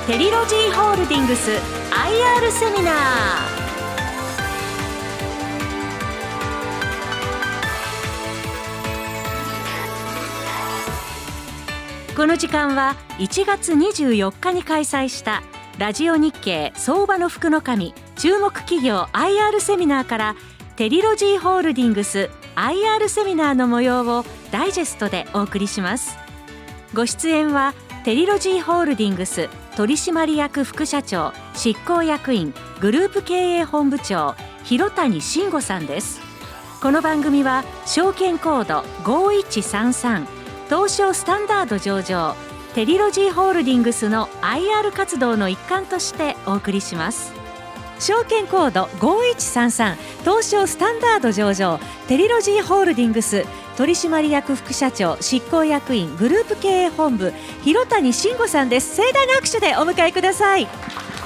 テリロジーホールディングス IR セミナー。この時間は1月24日に開催したラジオ日経相場の福の神注目企業 IR セミナーからテリロジーホールディングス IR セミナーの模様をダイジェストでお送りします。ご出演はテリロジーホールディングス取締役副社長執行役員グループ経営本部長広谷慎吾さんです。この番組は証券コード5133東証スタンダード上場テリロジーホールディングスの IR 活動の一環としてお送りします。証券コード5133東証スタンダード上場テリロジーホールディングス取締役副社長執行役員グループ経営本部広谷慎吾さんです。盛大な拍手でお迎えください。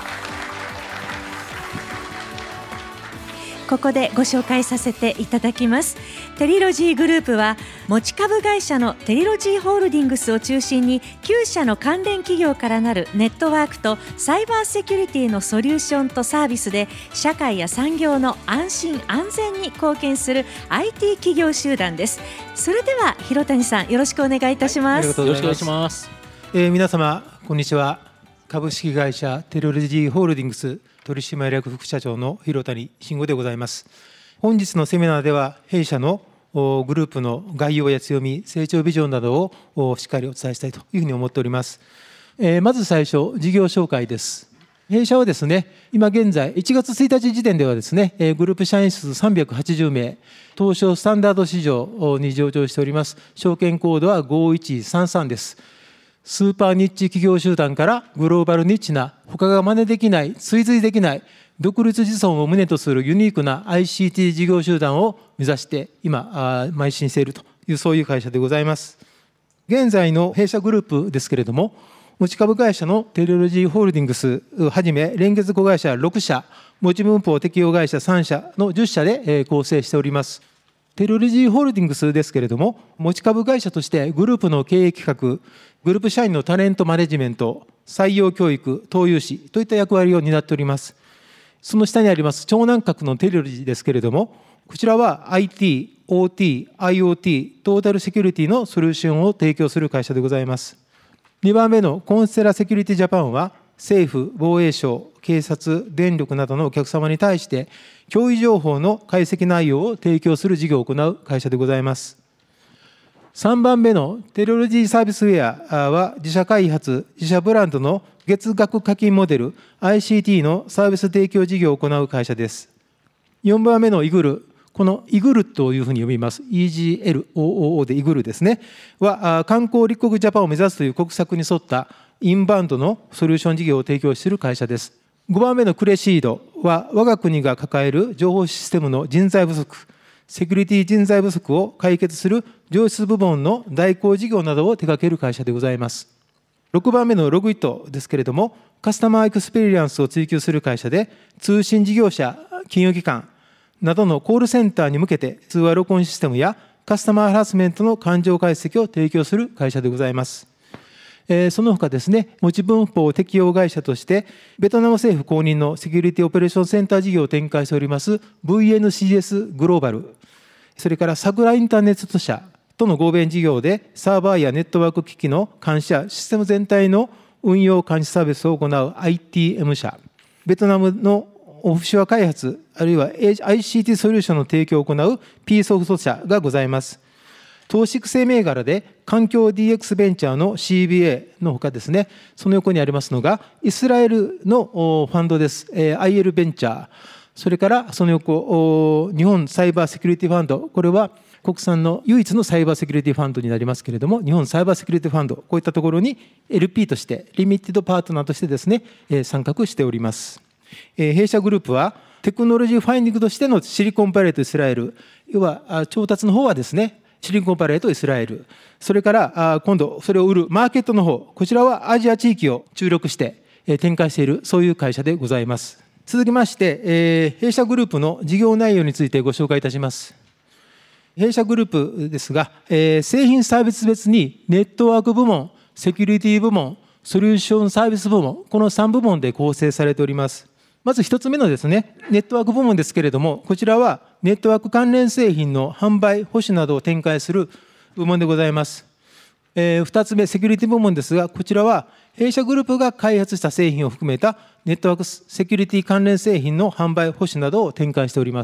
ここでご紹介させていただきます。テリロジーグループは持ち株会社のテリロジーホールディングスを中心に9社の関連企業からなるネットワークとサイバーセキュリティのソリューションとサービスで社会や産業の安心安全に貢献する IT 企業集団です。それでは広谷さんよろしくお願いいたします。 よろしくお願いします。皆様こんにちは。株式会社テリロジーホールディングス取締役副社長の広谷慎吾でございます。本日のセミナーでは弊社のグループの概要や強み、成長ビジョンなどをしっかりお伝えしたいというふうに思っております。まず最初、事業紹介です。弊社はですね、今現在1月1日時点ではですね、グループ社員数380名、東証スタンダード市場に上場しております。証券コードは5133です。スーパーニッチ企業集団からグローバルニッチな他が真似できない、追随できない独立自尊を旨とするユニークな ICT 事業集団を目指して今邁進しているというそういう会社でございます。現在の弊社グループですけれども、持ち株会社のテリロジーホールディングスをはじめ連結子会社6社、持ち分法適用会社3社の10社で構成しております。テリロジーホールディングスですけれども、持ち株会社としてグループの経営企画、グループ社員のタレントマネジメント、採用教育、投融資といった役割を担っております。その下にあります長男格のテリロジーですけれども、こちらは IT、OT、IoT、トータルセキュリティのソリューションを提供する会社でございます。2番目のコンステラセキュリティジャパンは、政府、防衛省、警察、電力などのお客様に対して、脅威情報の解析内容を提供する事業を行う会社でございます。3番目のテリロジーサービスウェアは、自社開発、自社ブランドの月額課金モデル、ICT のサービス提供事業を行う会社です。4番目のイグル、このイグルというふうに呼びます。EGLOOO でイグルですね。は、観光立国ジャパンを目指すという国策に沿ったインバウンドのソリューション事業を提供している会社です。5番目のクレシードは、我が国が抱える情報システムの人材不足、セキュリティ人材不足を解決する上質部門の代行事業などを手掛ける会社でございます。6番目のログイットですけれども、カスタマーエクスペリエンスを追求する会社で、通信事業者、金融機関などのコールセンターに向けて通話録音システムやカスタマーハラスメントの感情解析を提供する会社でございます。その他ですね、持ち分法適用会社として、ベトナム政府公認のセキュリティオペレーションセンター事業を展開しております VNCS グローバル、それから桜インターネット社との合弁事業で、サーバーやネットワーク機器の監視やシステム全体の運用監視サービスを行う ITM 社、ベトナムのオフショア開発、あるいは ICT ソリューションの提供を行う P ソフト社がございます。投資育成銘柄で、環境 DX ベンチャーの CBA のほかですね、その横にありますのが、イスラエルのファンドです。IL ベンチャー。それからその横、日本サイバーセキュリティファンド。これは国産の唯一のサイバーセキュリティファンドになりますけれども、日本サイバーセキュリティファンド、こういったところに LP として、リミテッドパートナーとしてですね、参画しております。弊社グループは、テクノロジーファインディングとしてのシリコンバレーとイスラエル、要は調達の方はですね、シリコンバレーとイスラエル、それから今度それを売るマーケットの方、こちらはアジア地域を注力して展開している、そういう会社でございます。続きまして、弊社グループの事業内容についてご紹介いたします。弊社グループですが、製品サービス別にネットワーク部門、セキュリティ部門、 ソリューションサービス部門、この3部門で構成されております。まず1つ目のですね、ネットワーク部門ですけれども、こちらはネットワーク関連製品の販売、保守などを展開する部門でございます。2つ目、セキュリティ部門ですが、こちらは弊社グループが開発した製品を含めたネットワークセキュリティ関連製品の販売、保守などを展開しております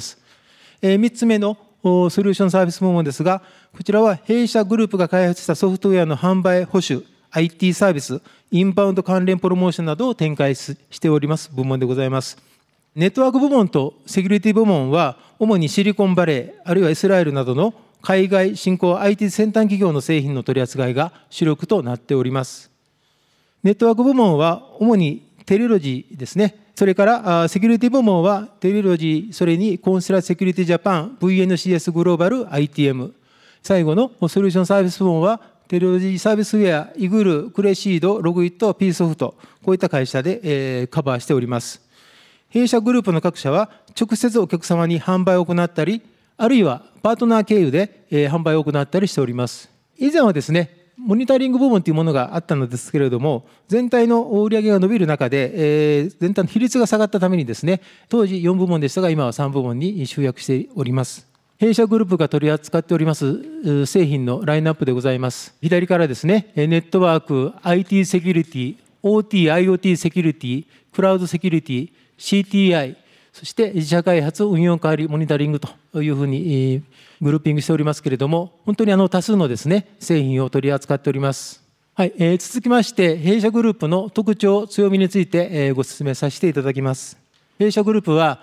。3つ目のソリューションサービス部門ですが、こちらは弊社グループが開発したソフトウェアの販売、保守、IT サービス、インバウンド関連プロモーションなどを展開しております部門でございます。ネットワーク部門とセキュリティ部門は、主にシリコンバレー、あるいはイスラエルなどの海外新興 IT 先端企業の製品の取り扱いが主力となっております。ネットワーク部門は主にテレロジーですね。それからセキュリティ部門はテレロジー、それにコンステラセキュリティジャパン、VNCS グローバル ITM。最後のソリューションサービス部門はテレロジーサービスウェア、イグル、クレシード、ログイット、ピーソフト、こういった会社でカバーしております。弊社グループの各社は直接お客様に販売を行ったり、あるいはパートナー経由で販売を行ったりしております。以前はですね、モニタリング部門というものがあったのですけれども、全体の売上が伸びる中で、全体の比率が下がったためにですね、当時4部門でしたが、今は3部門に集約しております。弊社グループが取り扱っております製品のラインナップでございます。左からですね、ネットワーク、IT セキュリティ、OT、IoT セキュリティ、クラウドセキュリティ、CTI、そして自社開発、運用管理、モニタリングというふうにグルーピングしておりますけれども、本当に多数のですね、製品を取り扱っております。はい、続きまして、弊社グループの特徴、強みについてご説明させていただきます。弊社グループは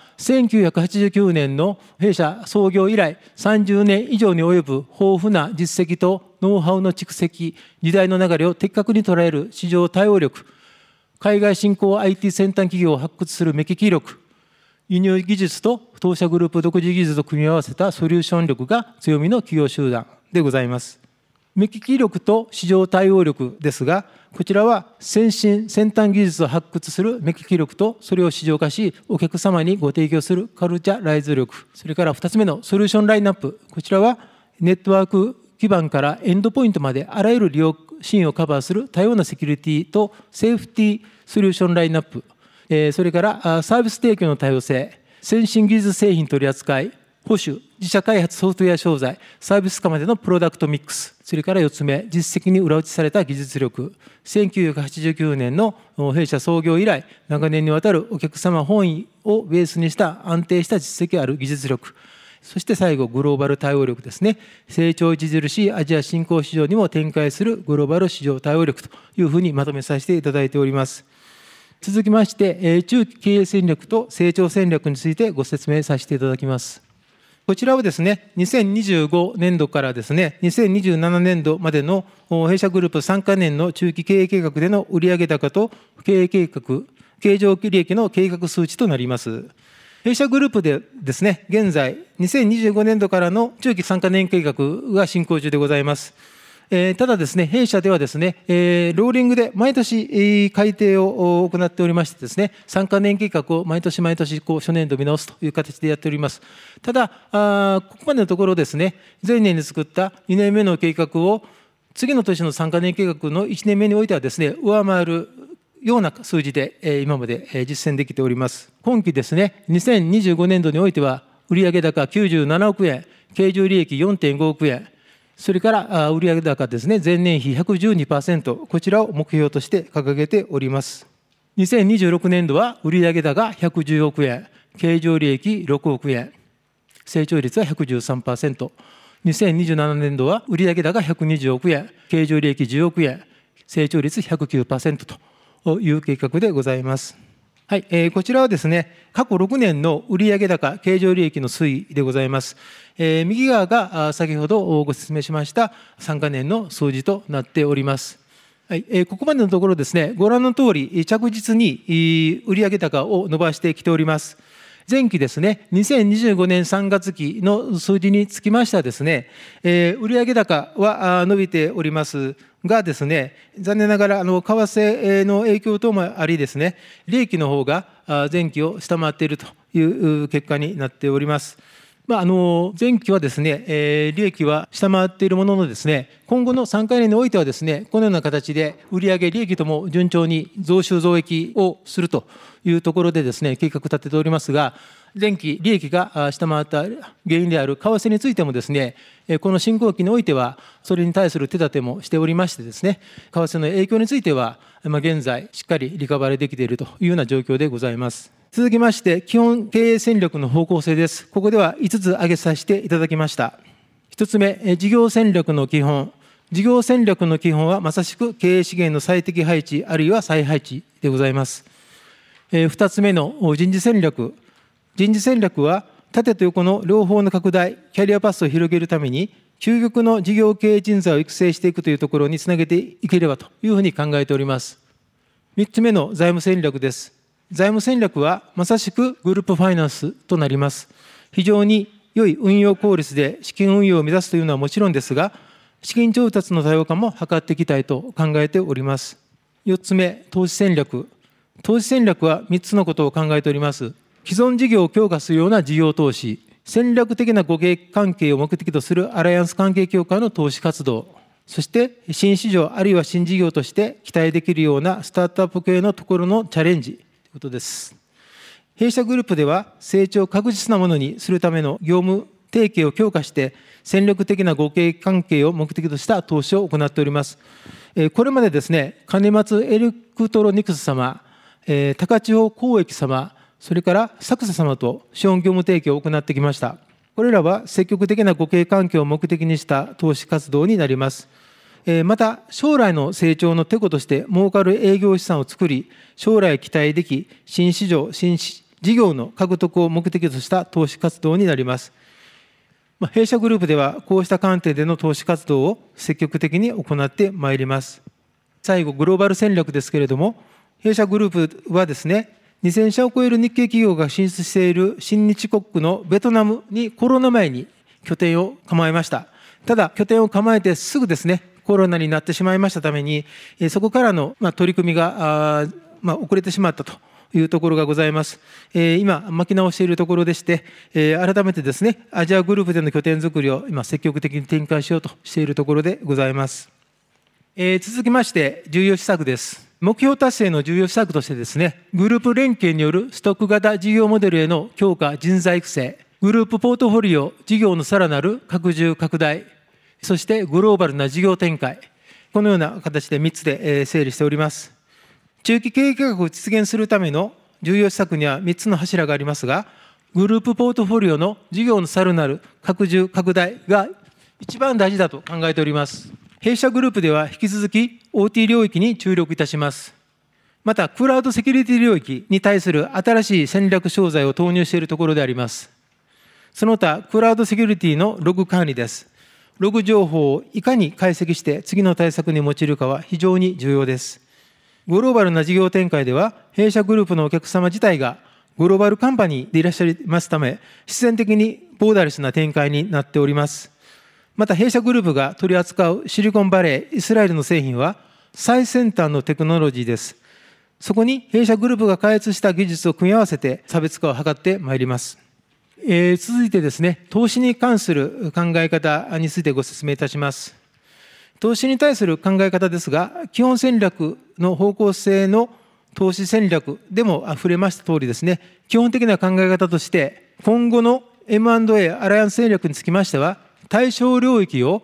1989年の弊社創業以来30年以上に及ぶ豊富な実績とノウハウの蓄積、時代の流れを的確に捉える市場対応力、海外新興 IT 先端企業を発掘する目利き力、輸入技術と当社グループ独自技術を組み合わせたソリューション力が強みの企業集団でございます。目利き力と市場対応力ですが、こちらは先端技術を発掘する目利き力と、それを市場化し、お客様にご提供するカルチャライズ力、それから2つ目のソリューションラインナップ、こちらはネットワーク基盤からエンドポイントまであらゆる利用シーンをカバーする多様なセキュリティとセーフティソリューションラインナップ、それからサービス提供の多様性、先進技術製品取り扱い、保守、自社開発ソフトウェア商材、サービス化までのプロダクトミックス、それから4つ目、実績に裏打ちされた技術力、1989年の弊社創業以来、長年にわたるお客様本位をベースにした安定した実績ある技術力、そして最後、グローバル対応力ですね。成長著しいアジア新興市場にも展開するグローバル市場対応力というふうにまとめさせていただいております。続きまして、中期経営戦略と成長戦略についてご説明させていただきます。こちらはですね、2025年度からですね、2027年度までの弊社グループ3か年の中期経営計画での売上高と経営計画、経常利益の計画数値となります。弊社グループでですね、現在、2025年度からの中期3か年計画が進行中でございます。ただですね、弊社ではですね、ローリングで毎年改定を行っておりましてですね、3か年計画を毎年初年度見直すという形でやっております。ただ、ここまでのところですね、前年に作った2年目の計画を次の年の3か年計画の1年目においてはですね、上回るような数字で今まで実践できております。今期ですね、2025年度においては売上高97億円、経常利益 4.5 億円、それから売上高ですね、前年比 112%、こちらを目標として掲げております。2026年度は売上高110億円、経常利益6億円、成長率は 113%。2027年度は売上高120億円、経常利益10億円、成長率 109% という計画でございます。はい、こちらはですね、過去6年の売上高、経常利益の推移でございます。右側が先ほどご説明しました3か年の数字となっております。はい、ここまでのところですね、ご覧のとおり、着実に売上高を伸ばしてきております。前期ですね、2025年3月期の数字につきましてはですね、売上高は伸びておりますがですね、残念ながら為替の影響等もありですね、利益の方が前期を下回っているという結果になっております。 前期はですね、利益は下回っているもののですね、今後の3回年においてはですね、このような形で売上利益とも順調に増収増益をするというところでですね、計画立てておりますが、前期利益が下回った原因である為替についてもですね、この進行期においては、それに対する手立てもしておりましてですね、為替の影響については、現在、しっかりリカバリーできているというような状況でございます。続きまして、基本経営戦略の方向性です。ここでは5つ挙げさせていただきました。1つ目、事業戦略の基本。事業戦略の基本はまさしく経営資源の最適配置、あるいは再配置でございます。2つ目の人事戦略。人事戦略は、縦と横の両方の拡大、キャリアパスを広げるために、究極の事業経営人材を育成していくというところにつなげていければというふうに考えております。3つ目の財務戦略です。財務戦略はまさしくグループファイナンスとなります。非常に良い運用効率で資金運用を目指すというのはもちろんですが、資金調達の多様化も図っていきたいと考えております。4つ目、投資戦略。投資戦略は3つのことを考えております。既存事業を強化するような事業投資、戦略的な互恵関係を目的とするアライアンス関係強化の投資活動、そして新市場あるいは新事業として期待できるようなスタートアップ系のところのチャレンジということです。弊社グループでは成長を確実なものにするための業務提携を強化して戦略的な互恵関係を目的とした投資を行っております。これまでですね、金松エレクトロニクス様、高千穂交易様、それからサクサ様と資本業務提供を行ってきました。これらは積極的な互恵関係を目的にした投資活動になります。また、将来の成長のテコとして儲かる営業資産を作り、将来期待でき、新市場、新事業の獲得を目的とした投資活動になります。弊社グループでは、こうした観点での投資活動を積極的に行ってまいります。最後、グローバル戦略ですけれども、弊社グループはですね、2000社を超える日系企業が進出している親日国のベトナムにコロナ前に拠点を構えました。ただ、拠点を構えてすぐですね、コロナになってしまいましたために、そこからの取り組みが遅れてしまったというところがございます。今、巻き直しているところでして、改めてですね、アジアグループでの拠点作りを今、積極的に展開しようとしているところでございます。続きまして、重要施策です。目標達成の重要施策としてですね、グループ連携によるストック型事業モデルへの強化、人材育成、グループポートフォリオ、事業のさらなる拡充、拡大、そしてグローバルな事業展開、このような形で3つで整理しております。中期経営計画を実現するための重要施策には3つの柱がありますが、グループポートフォリオの事業のさらなる拡充、拡大が一番大事だと考えております。弊社グループでは引き続き OT 領域に注力いたします。また、クラウドセキュリティ領域に対する新しい戦略商材を投入しているところであります。その他、クラウドセキュリティのログ管理です。ログ情報をいかに解析して次の対策に用いるかは非常に重要です。グローバルな事業展開では、弊社グループのお客様自体がグローバルカンパニーでいらっしゃいますため、必然的にボーダレスな展開になっております。また、弊社グループが取り扱うシリコンバレー、イスラエルの製品は最先端のテクノロジーです。そこに弊社グループが開発した技術を組み合わせて差別化を図ってまいります。続いてですね、投資に関する考え方についてご説明いたします。投資に対する考え方ですが、基本戦略の方向性の投資戦略でも触れました通りですね、基本的な考え方として、今後の M&A アライアンス戦略につきましては、対象領域を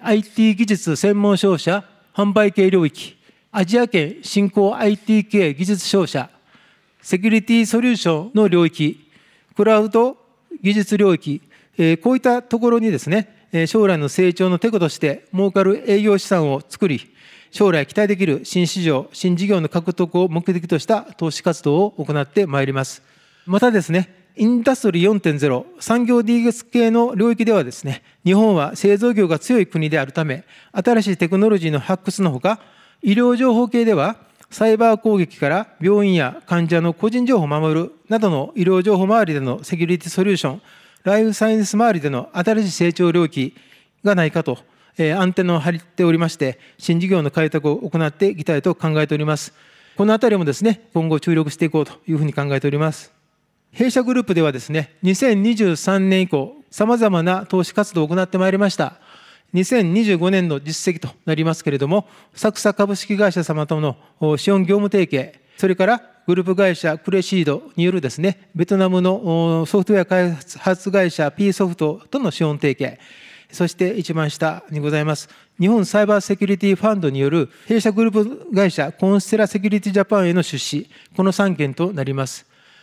IT 技術専門商社、販売系領域、アジア圏新興 IT 系技術商社、セキュリティソリューションの領域、クラウド技術領域、こういったところにですね、将来の成長のテコとして儲かる営業資産を作り、将来期待できる新市場、新事業の獲得を目的とした投資活動を行ってまいります。またですね、インダストリー 4.0 産業 DX 系の領域ではですね、日本は製造業が強い国であるため、新しいテクノロジーの発掘のほか、医療情報系ではサイバー攻撃から病院や患者の個人情報を守るなどの医療情報周りでのセキュリティソリューション、ライフサイエンス周りでの新しい成長領域がないかと、アンテナを張っておりまして、新事業の開拓を行っていきたいと考えております。このあたりもですね、今後注力していこうというふうに考えております。弊社グループではですね、2023年以降、 さまざまな投資活動を行ってまいりました。2025年の実績となりますけれども、サクサ株式会社様との資本業務提携、それからグループ会社クレシードによるですね、ベトナムのソフトウェア開発会社 P ソフトとの資本提携、そして一番下にございます、日本サイバーセキュリティファンドによる弊社グループ会社コンステラセキュリティジャパンへの出資、この3件となります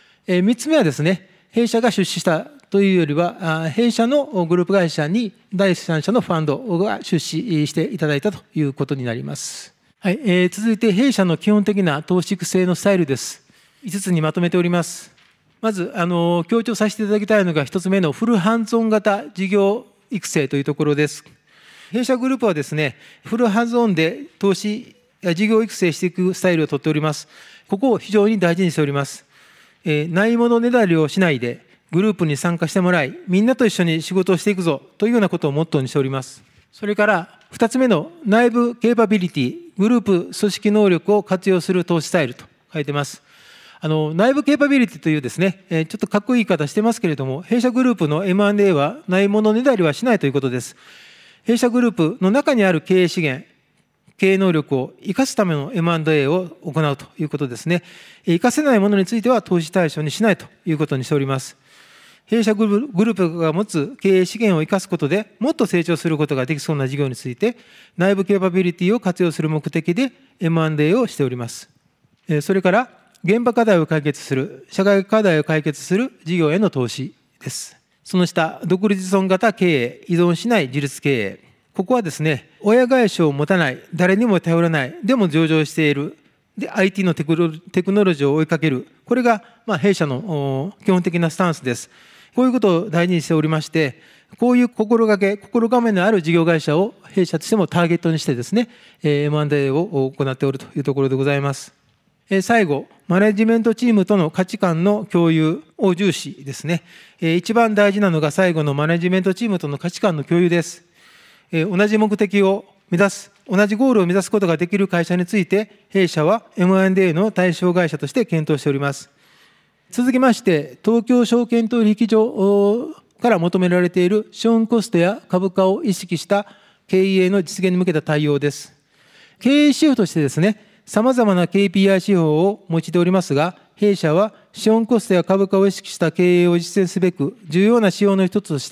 。3つ目はですね、弊社が出資したというよりは、弊社のグループ会社に第三者のファンドが出資していただいたということになります。はい、続いて弊社の基本的な投資育成のスタイルです。5つにまとめております。まず強調させていただきたいのが1つ目のフルハンズオン型事業育成というところです。弊社グループはですね、フルハンズオンで投資や事業育成していくスタイルをとっております。ここを非常に大事にしております。ないものねだりをしないで、グループに参加してもらい、みんなと一緒に仕事をしていくぞというようなことをモットーにしております。それから2つ目の内部ケーパビリティ、グループ組織能力を活用する投資スタイルと書いてます。内部ケーパビリティというですね、ちょっとかっこいい言い方してますけれども、弊社グループの M&A はないものねだりはしないということです。弊社グループの中にある経営資源、経営能力を生かすための M&A を行うということですね。生かせないものについては投資対象にしないということにしております。弊社グループが持つ経営資源を生かすことでもっと成長することができそうな事業について、内部ケーパビリティを活用する目的で M&A をしております。それから現場課題を解決する、社会課題を解決する事業への投資です。その下、独立依存型経営、依存しない自立経営。ここはですね、親会社を持たない、誰にも頼らない、でも上場している、で IT のテクノロジーを追いかける、これが弊社の基本的なスタンスです。こういうことを大事にしておりまして、こういう心構えのある事業会社を弊社としてもターゲットにしてですね、M&A を行っておるというところでございます。最後、マネジメントチームとの価値観の共有を重視ですね。一番大事なのが最後のマネジメントチームとの価値観の共有です。同じ目的を目指す、同じゴールを目指すことができる会社について、弊社は M&A の対象会社として検討しております。続きまして、東京証券取引所から求められている資本コストや株価を意識した経営の実現に向けた対応です。経営指標としてですね、さまざまな KPI 指標を用いておりますが、弊社は資本コストや株価を意識した経営を実践すべく、重要な指標の一つとして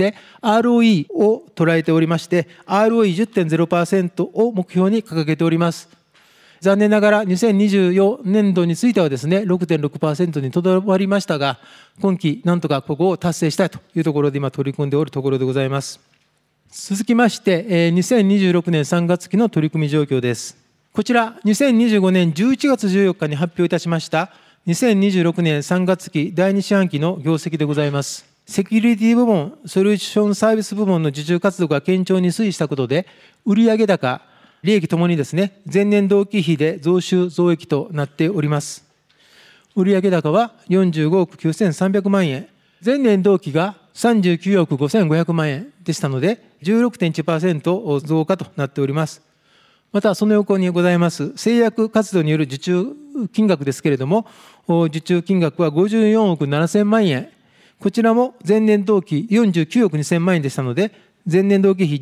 ROE を捉えておりまして、ROE10.0% を目標に掲げております。残念ながら2024年度についてはですね、6.6% にとどまりましたが、今期なんとかここを達成したいというところで今取り組んでおるところでございます。続きまして、2026年3月期の取り組み状況です。こちら、2025年11月14日に発表いたしました、2026年3月期第2四半期の業績でございます。セキュリティ部門、ソリューションサービス部門の受注活動が堅調に推移したことで、売上高、利益ともにですね、前年同期比で増収増益となっております。売上高は45億9300万円、前年同期が39億5500万円でしたので、16.1% 増加となっております。また、その横にございます、製薬活動による受注金額ですけれども、受注金額は54億7000万円。こちらも前年同期49億2000万円でしたので、前年同期比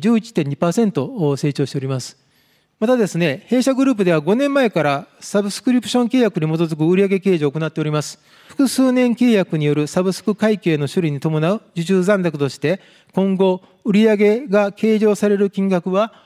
11.2% 成長しております。またですね、弊社グループでは5年前からサブスクリプション契約に基づく売上計上を行っております。複数年契約によるサブスク会計の処理に伴う受注残高として、今後、売上が計上される金額は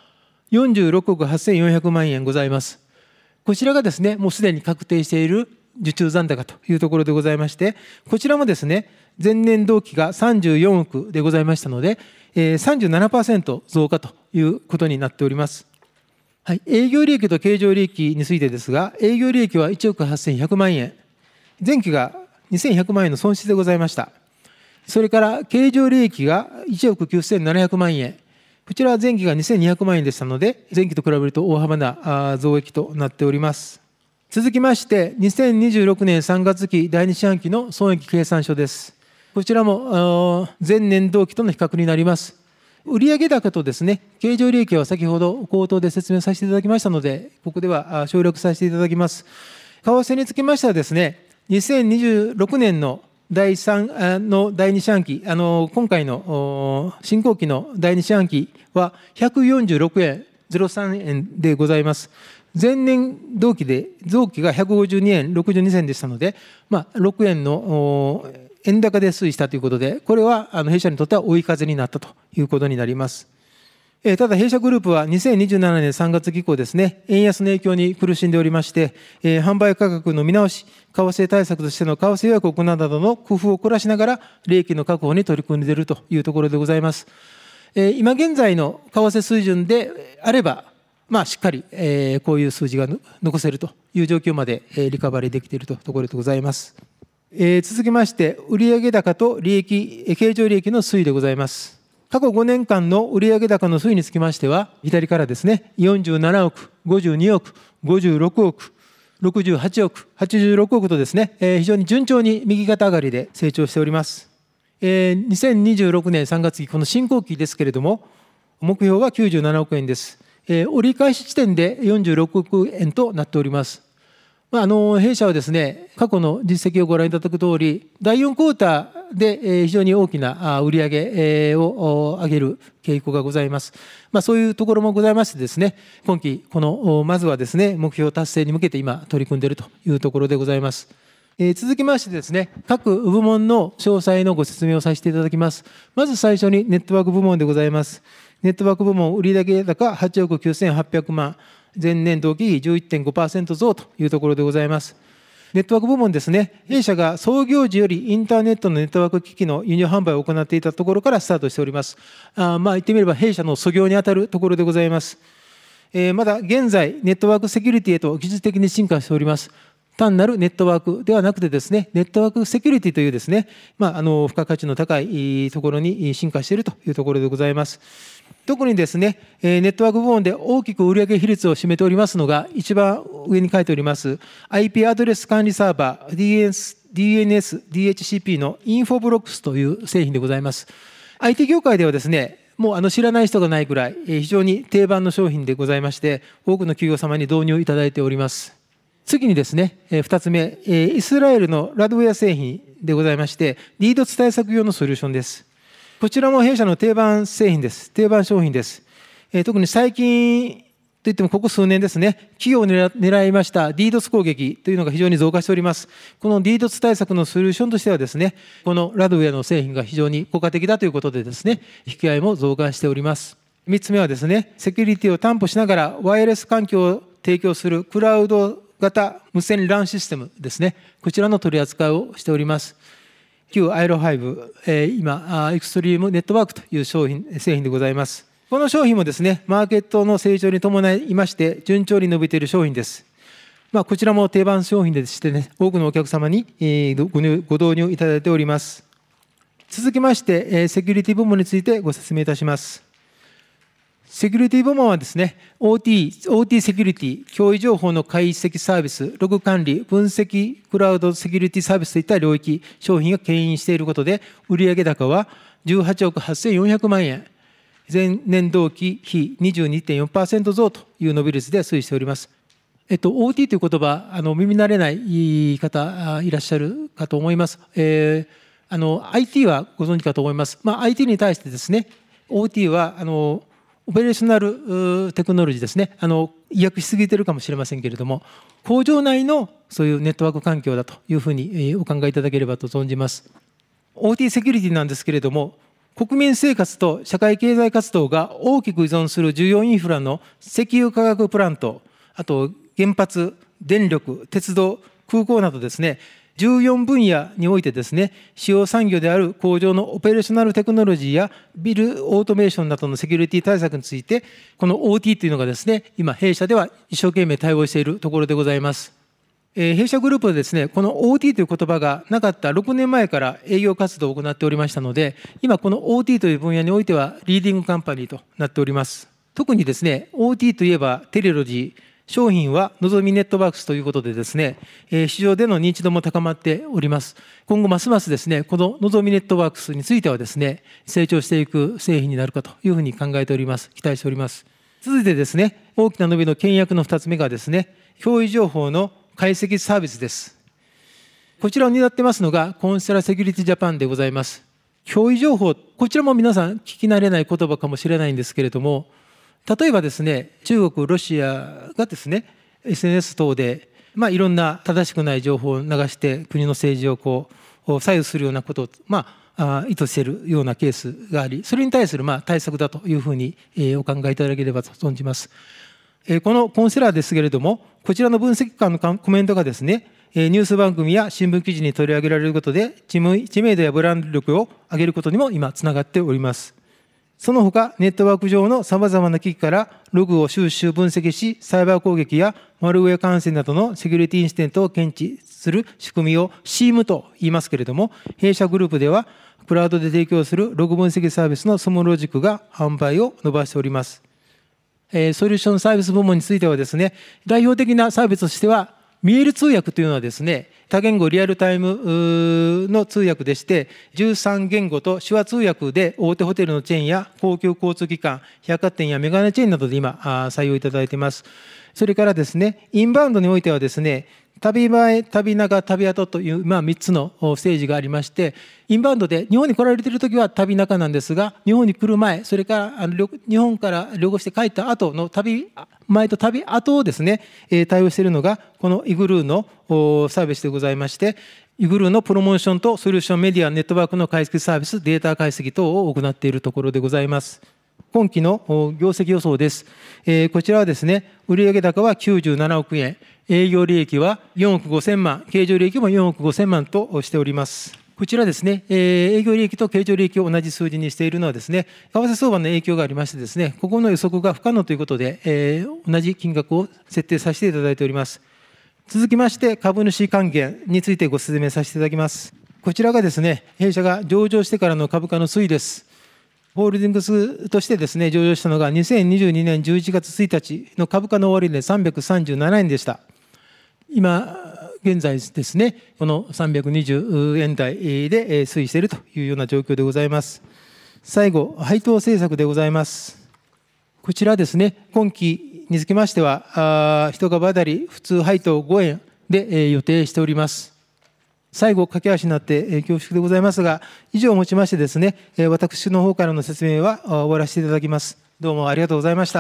46億8400万円ございます。こちらがですね、もうすでに確定している受注残高というところでございまして、こちらもですね、前年同期が34億でございましたので、37% 増加ということになっております。はい、営業利益と経常利益についてですが、営業利益は1億8100万円、前期が2100万円の損失でございました。それから経常利益が1億9700万円、こちらは前期が2200万円でしたので、前期と比べると大幅な増益となっております。続きまして、2026年3月期第2四半期の損益計算書です。こちらも前年同期との比較になります。売上高とですね、経常利益は先ほど口頭で説明させていただきましたので、ここでは省略させていただきます。為替につきましてはですね、2026年の第2四半期、今回の進行期の第2四半期は146円03円でございます。前年同期が152円62銭でしたので、6円の円高で推移したということで、これは弊社にとっては追い風になったということになります。ただ、弊社グループは2027年3月期以降ですね、円安の影響に苦しんでおりまして、販売価格の見直し、為替対策としての為替予約を行うなどの工夫を凝らしながら、利益の確保に取り組んでいるというところでございます。今現在の為替水準であれば、しっかりこういう数字が残せるという状況までリカバリーできているところでございます。続きまして、売上高と利益、経常利益の推移でございます。過去5年間の売上高の推移につきましては、左からですね、47億、52億、56億、68億、86億とですね、非常に順調に右肩上がりで成長しております。2026年3月期、この進行期ですけれども、目標は97億円です。折り返し地点で46億円となっております。弊社はですね、過去の実績をご覧いただくとおり、第4クォーターで非常に大きな売上を上げる傾向がございます。そういうところもございましてですね、今期、まずはですね、目標達成に向けて今取り組んでいるというところでございます。続きましてですね、各部門の詳細のご説明をさせていただきます。まず最初にネットワーク部門でございます。ネットワーク部門売上高8億9800万。前年同期比 11.5% 増というところでございます。ネットワーク部門ですね、弊社が創業時よりインターネットのネットワーク機器の輸入販売を行っていたところからスタートしております。言ってみれば弊社の創業にあたるところでございます。まだ現在、ネットワークセキュリティへと技術的に進化しております。単なるネットワークではなくてですね、ネットワークセキュリティというですね、付加価値の高いところに進化しているというところでございます。特にですね、ネットワーク部門で大きく売上比率を占めておりますのが、一番上に書いております、IP アドレス管理サーバー、DNS、DHCP のインフォブロックスという製品でございます。IT 業界ではですね、もう知らない人がないくらい、非常に定番の商品でございまして、多くの企業様に導入いただいております。次にですね、2つ目、イスラエルのラドウェア製品でございまして、DDoS 対策用のソリューションです。こちらも弊社の定番製品です。定番商品です。特に最近といってもここ数年ですね、企業を狙いました DDoS 攻撃というのが非常に増加しております。この DDoS 対策のソリューションとしてはですね、このラドウェアの製品が非常に効果的だということでですね、引き合いも増加しております。3つ目はですね、セキュリティを担保しながらワイヤレス環境を提供するクラウド型無線 LAN システムですね、こちらの取り扱いをしております。旧アイロ5、今、エクストリームネットワークという製品でございます。この商品もですね、マーケットの成長に伴いまして、順調に伸びている商品です。こちらも定番商品でしてね、多くのお客様にご導入いただいております。続きまして、セキュリティ部門についてご説明いたします。セキュリティ部門はですね、OT セキュリティ、脅威情報の解析サービス、ログ管理、分析、クラウドセキュリティサービスといった領域、商品が牽引していることで、売上高は18億8400万円、前年同期比 22.4% 増という伸び率で推移しております。OT という言葉、耳慣れない方いらっしゃるかと思います。IT はご存知かと思います。IT に対してですね、OT はオペレーショナルテクノロジーですね、意訳しすぎてるかもしれませんけれども、工場内のそういうネットワーク環境だというふうにお考えいただければと存じます。OT セキュリティなんですけれども、国民生活と社会経済活動が大きく依存する重要インフラの石油化学プラント、あと原発、電力、鉄道、空港などですね、14分野においてですね、主要産業である工場のオペレーショナルテクノロジーやビルオートメーションなどのセキュリティ対策について、この OT というのがですね、今弊社では一生懸命対応しているところでございます。弊社グループはですね、この OT という言葉がなかった6年前から営業活動を行っておりましたので、今この OT という分野においてはリーディングカンパニーとなっております。特にですね、OT といえばテレロジー、商品はのぞみネットワークスということでですね、市場での認知度も高まっております。今後ますますですね、こののぞみネットワークスについてはですね、成長していく製品になるかというふうに考えております。期待しております。続いてですね、大きな伸びの牽引役の2つ目がですね、脅威情報の解析サービスです。 こちらを担ってますのがコンステラセキュリティジャパンでございます。脅威情報、こちらも皆さん聞き慣れない言葉かもしれないんですけれども、例えばですね、中国、ロシアがですね、SNS 等で、いろんな正しくない情報を流して国の政治を左右するようなことを、意図しているようなケースがあり、それに対する対策だというふうにお考えいただければと存じます。このコンセラーですけれども、こちらの分析官のコメントがですね、ニュース番組や新聞記事に取り上げられることで、知名度やブランド力を上げることにも今、つながっております。その他、ネットワーク上のさまざまな機器からログを収集分析し、サイバー攻撃やマルウェア感染などのセキュリティインシデントを検知する仕組みを SIEM と言いますけれども、弊社グループでは、クラウドで提供するログ分析サービスのスモロジックが販売を伸ばしております。ソリューションサービス部門についてはですね、代表的なサービスとしては、見える通訳というのはですね、多言語リアルタイムの通訳でして、13言語と手話通訳で大手ホテルのチェーンや公共交通機関、百貨店やメガネチェーンなどで今、採用いただいています。それからですね、インバウンドにおいてはですね、旅前、旅中、旅後という3つのステージがありまして、インバウンドで日本に来られているときは旅中なんですが、日本に来る前、それから日本から旅行して帰った後の旅前と旅後をですね、対応しているのが、このイグルーのサービスでございまして、イグルーのプロモーションとソリューションメディアネットワークの解析サービス、データ解析等を行っているところでございます。今期の業績予想です。こちらはですね、売上高は97億円、営業利益は4億5000万、経常利益も4億5000万としております。こちらですね、営業利益と経常利益を同じ数字にしているのはですね、為替相場の影響がありましてですね、ここの予測が不可能ということで、同じ金額を設定させていただいております。続きまして、株主還元についてご説明させていただきます。こちらがですね、弊社が上場してからの株価の推移です。ホールディングスとしてですね、上場したのが2022年11月1日の株価の終値で337円でした。今現在ですね、この320円台で推移しているというような状況でございます。最後、配当政策でございます。こちらですね、今期につきましては、一株当たり普通配当5円で予定しております。最後、駆け足になって恐縮でございますが、以上をもちましてですね、私の方からの説明は終わらせていただきます。どうもありがとうございました。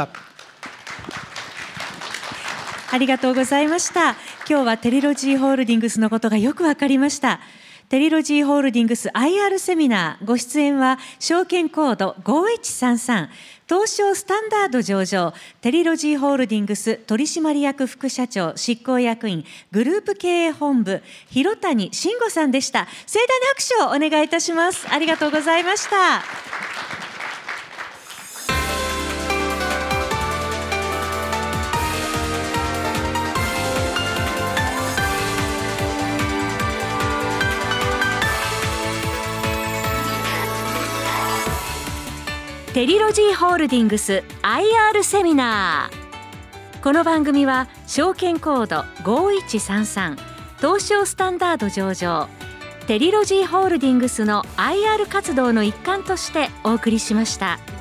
ありがとうございました。今日はテリロジーホールディングスのことがよくわかりました。テリロジーホールディングス IR セミナー、ご出演は証券コード5133、東証スタンダード上場、テリロジーホールディングス取締役副社長執行役員グループ経営本部広谷慎吾さんでした。盛大な拍手をお願いいたします。ありがとうございました。テリロジーホールディングス IR セミナー。この番組は証券コード5133東証スタンダード上場テリロジーホールディングスの IR 活動の一環としてお送りしました。